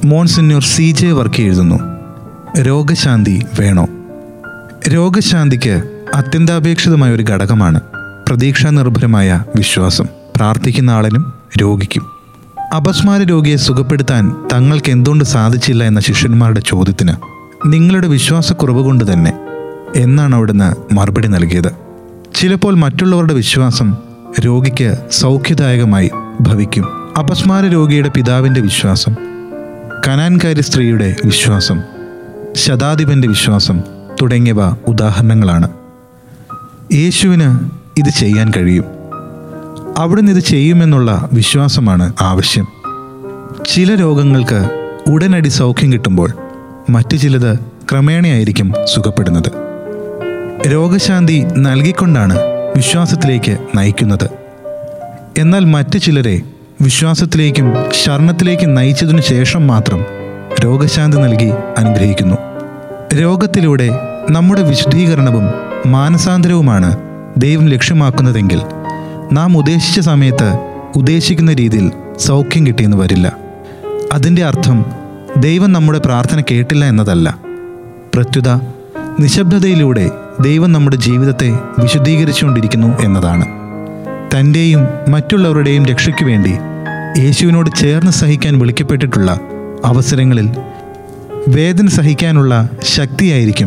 Monsignor CJ Varkey എഴുതുന്നു, രോഗശാന്തി വേണോ? രോഗശാന്തിക്ക് അത്യന്താപേക്ഷിതമായ ഒരു ഘടകമാണ് പ്രതീക്ഷാനിർഭരമായ വിശ്വാസം. പ്രാർത്ഥിക്കുന്ന ആളിനും രോഗിക്കും. അപസ്മാര രോഗിയെ സുഖപ്പെടുത്താൻ തങ്ങൾക്ക് എന്തുകൊണ്ട് സാധിച്ചില്ല എന്ന ശിഷ്യന്മാരുടെ ചോദ്യത്തിന് നിങ്ങളുടെ വിശ്വാസക്കുറവ് കൊണ്ട് തന്നെ എന്നാണ് അവിടുന്ന് മറുപടി നൽകിയത്. ചിലപ്പോൾ മറ്റുള്ളവരുടെ വിശ്വാസം രോഗിക്ക് സൗഖ്യദായകമായി ഭവിക്കും. അപസ്മാര രോഗിയുടെ പിതാവിൻ്റെ വിശ്വാസം, കനാൻകാരി സ്ത്രീയുടെ വിശ്വാസം, ശതാധിപൻ്റെ വിശ്വാസം തുടങ്ങിയവ ഉദാഹരണങ്ങളാണ്. യേശുവിന് ഇത് ചെയ്യാൻ കഴിയും. അവിടുന്ന് ഇത് ചെയ്യുമെന്നുള്ള വിശ്വാസമാണ് ആവശ്യം. ചില രോഗങ്ങൾക്ക് ഉടനടി സൗഖ്യം കിട്ടുമ്പോൾ മറ്റു ചിലത് ക്രമേണയായിരിക്കും സുഖപ്പെടുന്നത്. രോഗശാന്തി നൽകിക്കൊണ്ടാണ് വിശ്വാസത്തിലേക്ക് നയിക്കുന്നത്. എന്നാൽ മറ്റു ചിലരെ വിശ്വാസത്തിലേക്കും ശരണത്തിലേക്കും നയിച്ചതിനു ശേഷം മാത്രം രോഗശാന്തി നൽകി അനുഗ്രഹിക്കുന്നു. രോഗത്തിലൂടെ നമ്മുടെ വിശുദ്ധീകരണവും മാനസാന്തരവുമാണ് ദൈവം ലക്ഷ്യമാക്കുന്നതെങ്കിൽ നാം ഉദ്ദേശിച്ച സമയത്ത് ഉദ്ദേശിക്കുന്ന രീതിയിൽ സൗഖ്യം കിട്ടിയെന്ന് വരില്ല. അതിൻ്റെ അർത്ഥം ദൈവം നമ്മുടെ പ്രാർത്ഥന കേട്ടില്ല എന്നതല്ല. പ്രത്യുത നിശബ്ദതയിലൂടെ ദൈവം നമ്മുടെ ജീവിതത്തെ വിശുദ്ധീകരിച്ചുകൊണ്ടിരിക്കുന്നു എന്നതാണ്. തൻ്റെയും മറ്റുള്ളവരുടെയും രക്ഷയ്ക്ക് വേണ്ടി യേശുവിനോട് ചേർന്ന് സഹിക്കാൻ വിളിക്കപ്പെട്ടിട്ടുള്ള അവസരങ്ങളിൽ വേദന സഹിക്കാനുള്ള ശക്തിയായിരിക്കും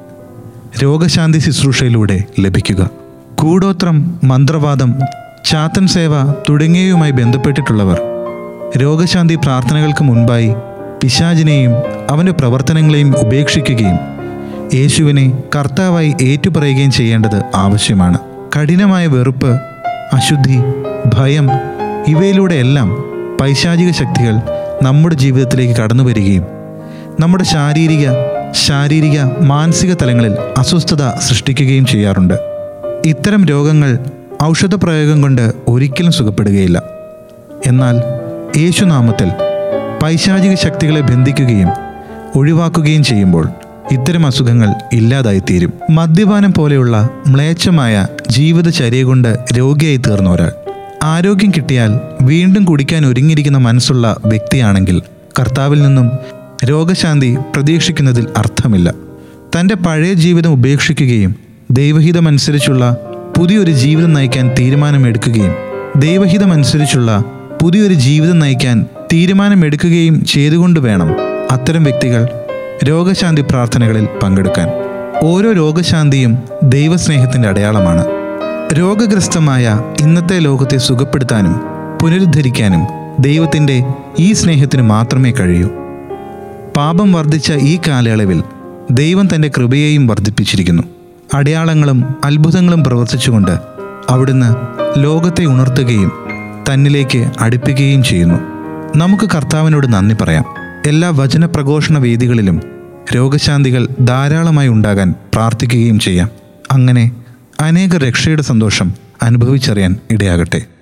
രോഗശാന്തി ശുശ്രൂഷയിലൂടെ ലഭിക്കുക. കൂടോത്രം, മന്ത്രവാദം, ചാത്തൻ സേവ തുടങ്ങിയവയുമായി ബന്ധപ്പെട്ടിട്ടുള്ളവർ രോഗശാന്തി പ്രാർത്ഥനകൾക്ക് മുൻപായി പിശാചിനെയും അവൻ്റെ പ്രവർത്തനങ്ങളെയും ഉപേക്ഷിക്കുകയും യേശുവിനെ കർത്താവായി ഏറ്റുപറയുകയും ചെയ്യേണ്ടത് ആവശ്യമാണ്. കഠിനമായ വെറുപ്പ്, അശുദ്ധി, ഭയം ഇവയിലൂടെയെല്ലാം പൈശാചിക ശക്തികൾ നമ്മുടെ ജീവിതത്തിലേക്ക് കടന്നു വരികയും നമ്മുടെ ശാരീരിക മാനസിക തലങ്ങളിൽ അസ്വസ്ഥത സൃഷ്ടിക്കുകയും ചെയ്യാറുണ്ട്. ഇത്തരം രോഗങ്ങൾ ഔഷധപ്രയോഗം കൊണ്ട് ഒരിക്കലും സുഖപ്പെടുകയില്ല. എന്നാൽ യേശുനാമത്തിൽ പൈശാചിക ശക്തികളെ ബന്ധിക്കുകയും ഒഴിവാക്കുകയും ചെയ്യുമ്പോൾ ഇത്തരം അസുഖങ്ങൾ ഇല്ലാതായിത്തീരും. മദ്യപാനം പോലെയുള്ള മ്ലേച്ഛമായ ജീവിതചര്യ കൊണ്ട് രോഗിയായി തീർന്ന ഒരാൾ ആരോഗ്യം കിട്ടിയാൽ വീണ്ടും കുടിക്കാൻ ഒരുങ്ങിയിരിക്കുന്ന മനസ്സുള്ള വ്യക്തിയാണെങ്കിൽ കർത്താവിൽ നിന്നും രോഗശാന്തി പ്രതീക്ഷിക്കുന്നതിൽ അർത്ഥമില്ല. തൻ്റെ പഴയ ജീവിതം ഉപേക്ഷിക്കുകയും ദൈവഹിതമനുസരിച്ചുള്ള പുതിയൊരു ജീവിതം നയിക്കാൻ തീരുമാനമെടുക്കുകയും ചെയ്തുകൊണ്ട് വേണം അത്തരം വ്യക്തികൾ രോഗശാന്തി പ്രാർത്ഥനകളിൽ പങ്കെടുക്കാൻ. ഓരോ രോഗശാന്തിയും ദൈവസ്നേഹത്തിൻ്റെ അടയാളമാണ്. രോഗഗ്രസ്തമായ ഇന്നത്തെ ലോകത്തെ സുഖപ്പെടുത്താനും പുനരുദ്ധരിക്കാനും ദൈവത്തിൻ്റെ ഈ സ്നേഹത്തിന് മാത്രമേ കഴിയൂ. പാപം വർദ്ധിച്ച ഈ കാലയളവിൽ ദൈവം തൻ്റെ കൃപയെയും വർദ്ധിപ്പിച്ചിരിക്കുന്നു. അടയാളങ്ങളും അത്ഭുതങ്ങളും പ്രവർത്തിച്ചുകൊണ്ട് അവിടുന്ന് ലോകത്തെ ഉണർത്തുകയും തന്നിലേക്ക് അടുപ്പിക്കുകയും ചെയ്യുന്നു. നമുക്ക് കർത്താവിനോട് നന്ദി പറയാം. എല്ലാ വചനപ്രഘോഷണ വേദികളിലും രോഗശാന്തികൾ ധാരാളമായി ഉണ്ടാകാൻ പ്രാർത്ഥിക്കുകയും ചെയ്യാം. അങ്ങനെ അനേക രക്ഷയുടെ സന്തോഷം അനുഭവിച്ചറിയാൻ ഇടയാകട്ടെ.